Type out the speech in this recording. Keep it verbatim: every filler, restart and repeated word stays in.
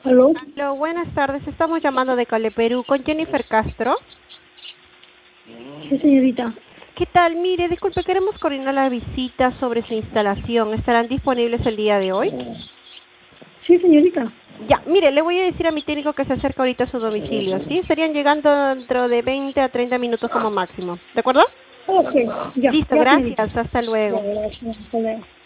¿Aló? Hola, buenas tardes. Estamos llamando de Cale, Perú, con Jennifer Castro. Sí, señorita. ¿Qué tal? Mire, disculpe, queremos coordinar la visita sobre su instalación. ¿Estarán disponibles el día de hoy? Sí, señorita. Ya, mire, le voy a decir a mi técnico que se acerca ahorita a su domicilio, ¿sí? Estarían llegando dentro de veinte a treinta minutos como máximo. ¿De acuerdo? Ok, ya, Listo, ya, señorita. gracias. Hasta Ya, luego. gracias. Hasta luego.